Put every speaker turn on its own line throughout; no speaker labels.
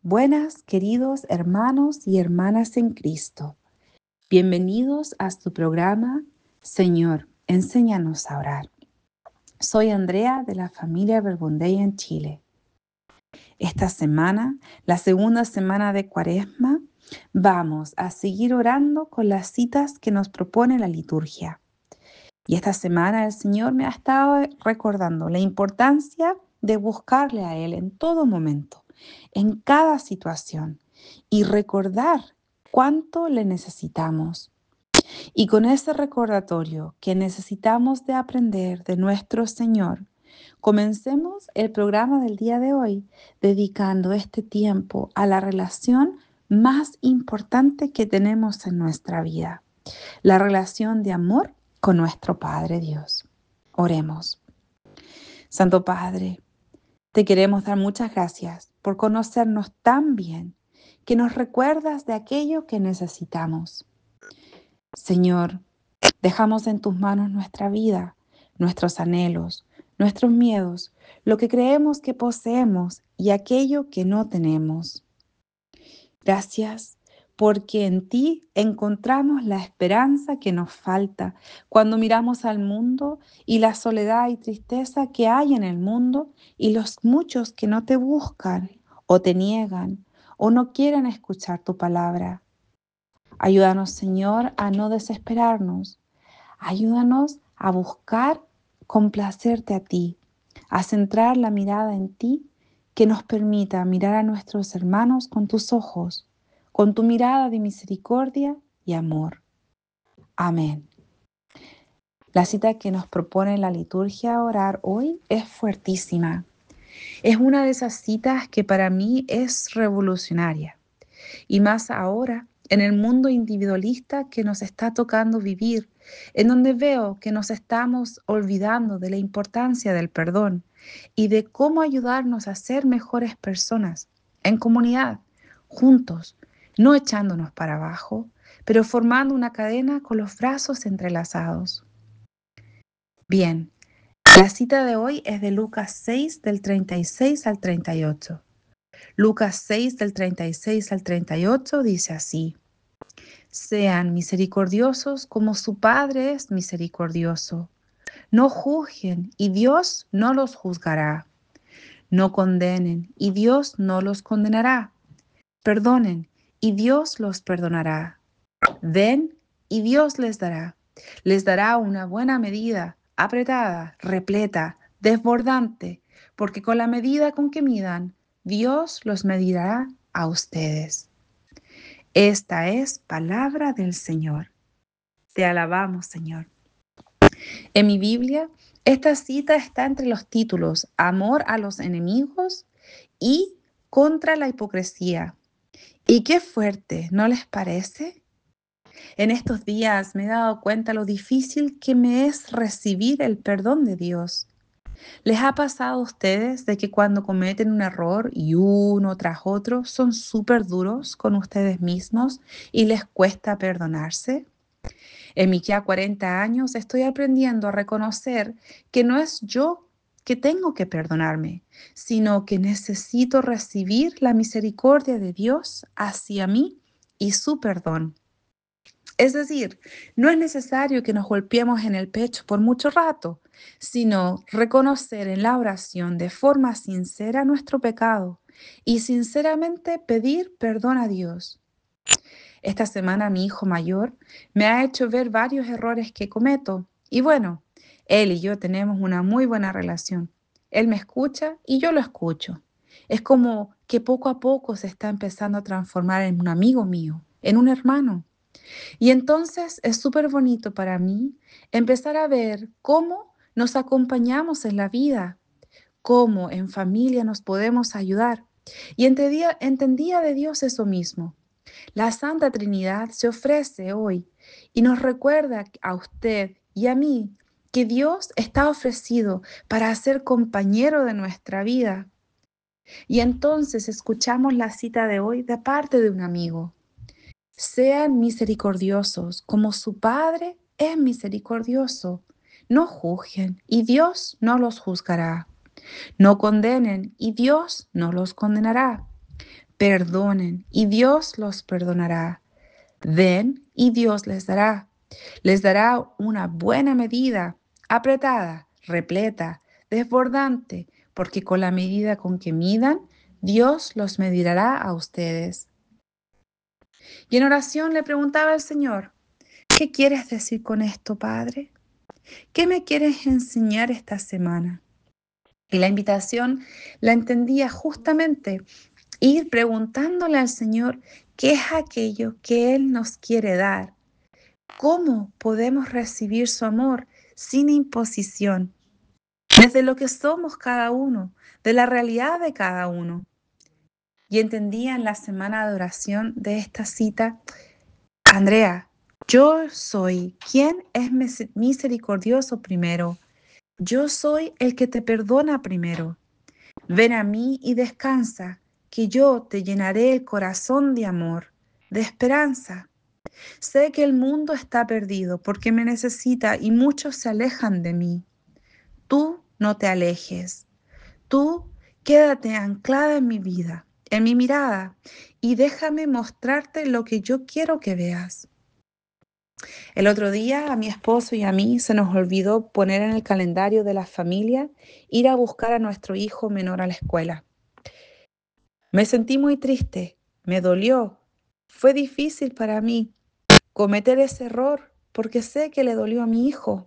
Buenas, queridos hermanos y hermanas en Cristo. Bienvenidos a su programa Señor, enséñanos a orar. Soy Andrea de la familia Verbundey en Chile. Esta semana, la segunda semana de Cuaresma, vamos a seguir orando con las citas que nos propone la liturgia. Y esta semana el Señor me ha estado recordando la importancia de buscarle a Él en todo momento, en cada situación, y recordar cuánto le necesitamos. Y con ese recordatorio que necesitamos de aprender de nuestro Señor, comencemos el programa del día de hoy dedicando este tiempo a la relación más importante que tenemos en nuestra vida, la relación de amor con nuestro Padre Dios. Oremos. Santo Padre, te queremos dar muchas gracias por conocernos tan bien que nos recuerdas de aquello que necesitamos. Señor, dejamos en tus manos nuestra vida, nuestros anhelos, nuestros miedos, lo que creemos que poseemos y aquello que no tenemos. Gracias porque en ti encontramos la esperanza que nos falta cuando miramos al mundo y la soledad y tristeza que hay en el mundo y los muchos que no te buscan o te niegan o no quieren escuchar tu palabra. Ayúdanos, Señor, a no desesperarnos. Ayúdanos a buscar complacerte a ti, a centrar la mirada en ti, que nos permita mirar a nuestros hermanos con tus ojos, con tu mirada de misericordia y amor. Amén. La cita que nos propone la liturgia a orar hoy es fuertísima. Es una de esas citas que para mí es revolucionaria. Y más ahora, en el mundo individualista que nos está tocando vivir, en donde veo que nos estamos olvidando de la importancia del perdón y de cómo ayudarnos a ser mejores personas, en comunidad, juntos, no echándonos para abajo, pero formando una cadena con los brazos entrelazados. Bien, la cita de hoy es de Lucas 6, del 36 al 38. Lucas 6, del 36 al 38 dice así: Sean misericordiosos como su Padre es misericordioso. No juzguen y Dios no los juzgará. No condenen y Dios no los condenará. Perdonen y Dios los perdonará. Den y Dios les dará. Les dará una buena medida, apretada, repleta, desbordante, porque con la medida con que midan, Dios los medirá a ustedes. Esta es palabra del Señor. Te alabamos, Señor. En mi Biblia, esta cita está entre los títulos Amor a los enemigos y Contra la hipocresía. Y qué fuerte, ¿no les parece? En estos días me he dado cuenta lo difícil que me es recibir el perdón de Dios. ¿Les ha pasado a ustedes de que cuando cometen un error y uno tras otro son súper duros con ustedes mismos y les cuesta perdonarse? En mis ya 40 años estoy aprendiendo a reconocer que no es yo que tengo que perdonarme, sino que necesito recibir la misericordia de Dios hacia mí y su perdón. Es decir, no es necesario que nos golpeemos en el pecho por mucho rato, sino reconocer en la oración de forma sincera nuestro pecado y sinceramente pedir perdón a Dios. Esta semana mi hijo mayor me ha hecho ver varios errores que cometo y bueno, él y yo tenemos una muy buena relación. Él me escucha y yo lo escucho. Es como que poco a poco se está empezando a transformar en un amigo mío, en un hermano. Y entonces es súper bonito para mí empezar a ver cómo nos acompañamos en la vida, cómo en familia nos podemos ayudar. Y entendía de Dios eso mismo. La Santa Trinidad se ofrece hoy y nos recuerda a usted y a mí que Dios está ofrecido para ser compañero de nuestra vida. Y entonces escuchamos la cita de hoy de parte de un amigo. Sean misericordiosos como su Padre es misericordioso. No juzguen y Dios no los juzgará. No condenen y Dios no los condenará. Perdonen y Dios los perdonará. Den y Dios les dará. Les dará una buena medida, apretada, repleta, desbordante, porque con la medida con que midan, Dios los medirá a ustedes. Y en oración le preguntaba al Señor, ¿qué quieres decir con esto, Padre? ¿Qué me quieres enseñar esta semana? Y la invitación la entendía justamente ir preguntándole al Señor qué es aquello que Él nos quiere dar. ¿Cómo podemos recibir su amor sin imposición? Desde lo que somos cada uno, de la realidad de cada uno. Y entendía en la semana de oración de esta cita, Andrea, yo soy quien es misericordioso primero. Yo soy el que te perdona primero. Ven a mí y descansa, que yo te llenaré el corazón de amor, de esperanza. Sé que el mundo está perdido porque me necesita y muchos se alejan de mí. Tú no te alejes. Tú quédate anclada en mi vida, en mi mirada, y déjame mostrarte lo que yo quiero que veas. El otro día a mi esposo y a mí se nos olvidó poner en el calendario de la familia ir a buscar a nuestro hijo menor a la escuela. Me sentí muy triste, me dolió, fue difícil para mí cometer ese error porque sé que le dolió a mi hijo.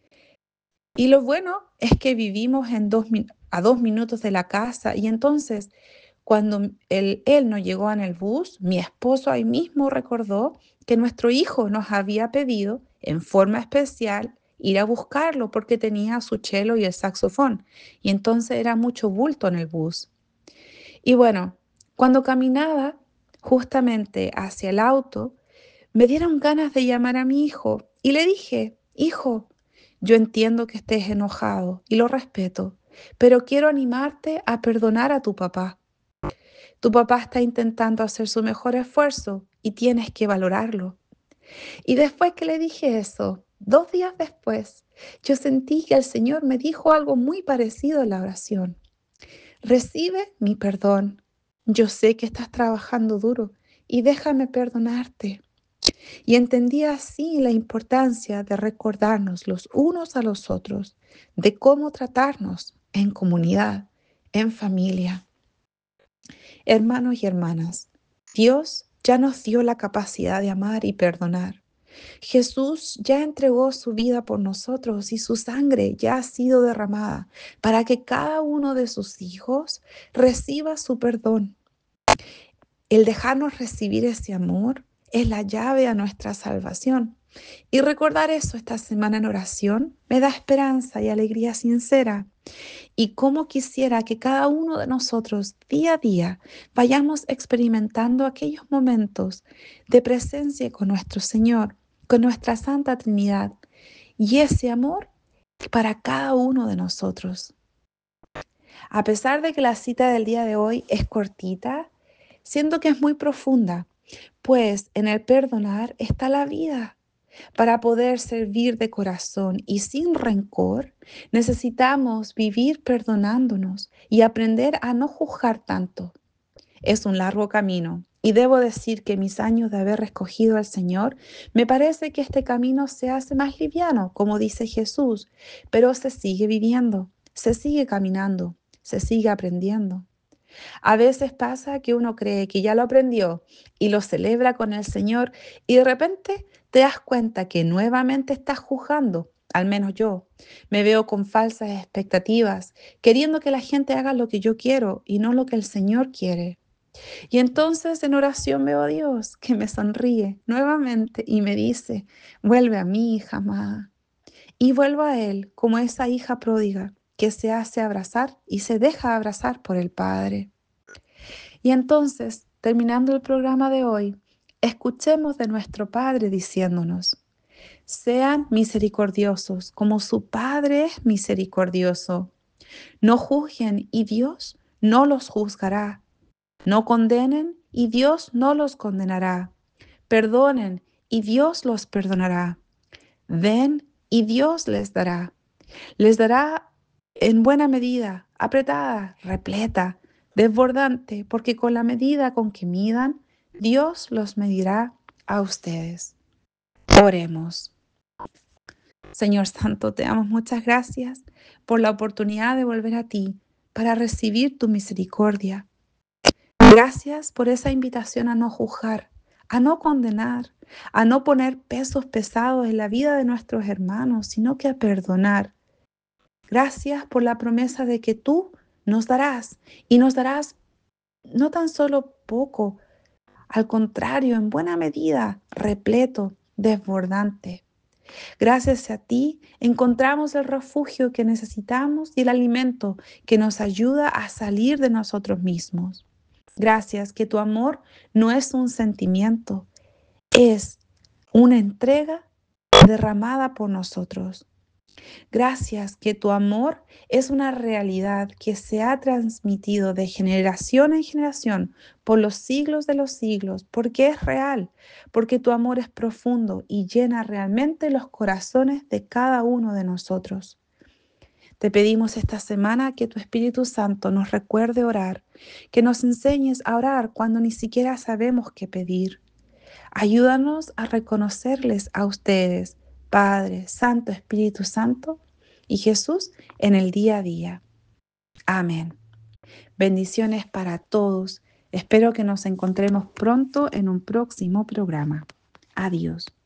Y lo bueno es que vivimos a 2 minutos de la casa y entonces cuando él no llegó en el bus, mi esposo ahí mismo recordó que nuestro hijo nos había pedido en forma especial ir a buscarlo porque tenía su cello y el saxofón y entonces era mucho bulto en el bus. Y bueno, cuando caminaba justamente hacia el auto, me dieron ganas de llamar a mi hijo y le dije, hijo, yo entiendo que estés enojado y lo respeto, pero quiero animarte a perdonar a tu papá. Tu papá está intentando hacer su mejor esfuerzo y tienes que valorarlo. Y después que le dije eso, 2 días después, yo sentí que el Señor me dijo algo muy parecido en la oración. Recibe mi perdón. Yo sé que estás trabajando duro y déjame perdonarte. Y entendí así la importancia de recordarnos los unos a los otros, de cómo tratarnos en comunidad, en familia. Hermanos y hermanas, Dios ya nos dio la capacidad de amar y perdonar. Jesús ya entregó su vida por nosotros y su sangre ya ha sido derramada para que cada uno de sus hijos reciba su perdón. El dejarnos recibir ese amor es la llave a nuestra salvación. Y recordar eso esta semana en oración me da esperanza y alegría sincera. Y cómo quisiera que cada uno de nosotros día a día vayamos experimentando aquellos momentos de presencia con nuestro Señor, con nuestra Santa Trinidad y ese amor para cada uno de nosotros. A pesar de que la cita del día de hoy es cortita, siento que es muy profunda, pues en el perdonar está la vida. Para poder servir de corazón y sin rencor, necesitamos vivir perdonándonos y aprender a no juzgar tanto. Es un largo camino y debo decir que mis años de haber escogido al Señor, me parece que este camino se hace más liviano, como dice Jesús, pero se sigue viviendo, se sigue caminando, se sigue aprendiendo. A veces pasa que uno cree que ya lo aprendió y lo celebra con el Señor y de repente te das cuenta que nuevamente estás juzgando. Al menos yo me veo con falsas expectativas, queriendo que la gente haga lo que yo quiero y no lo que el Señor quiere. Y entonces en oración veo a Dios que me sonríe nuevamente y me dice, vuelve a mí, hija amada. Y vuelvo a Él como esa hija pródiga que se hace abrazar y se deja abrazar por el Padre. Y entonces, terminando el programa de hoy, escuchemos de nuestro Padre diciéndonos, sean misericordiosos como su Padre es misericordioso. No juzguen y Dios no los juzgará. No condenen y Dios no los condenará. Perdonen y Dios los perdonará. Den y Dios les dará. Les dará en buena medida, apretada, repleta, desbordante, porque con la medida con que midan, Dios los medirá a ustedes. Oremos. Señor Santo, te damos muchas gracias por la oportunidad de volver a ti para recibir tu misericordia. Gracias por esa invitación a no juzgar, a no condenar, a no poner pesos pesados en la vida de nuestros hermanos, sino que a perdonar. Gracias por la promesa de que tú nos darás y nos darás no tan solo poco, al contrario, en buena medida, repleto, desbordante. Gracias a ti encontramos el refugio que necesitamos y el alimento que nos ayuda a salir de nosotros mismos. Gracias que tu amor no es un sentimiento, es una entrega derramada por nosotros. Gracias que tu amor es una realidad que se ha transmitido de generación en generación por los siglos de los siglos, porque es real, porque tu amor es profundo y llena realmente los corazones de cada uno de nosotros. Te pedimos esta semana que tu Espíritu Santo nos recuerde orar, que nos enseñes a orar cuando ni siquiera sabemos qué pedir. Ayúdanos a reconocerles a ustedes, Padre, Santo, Espíritu Santo y Jesús en el día a día. Amén. Bendiciones para todos. Espero que nos encontremos pronto en un próximo programa. Adiós.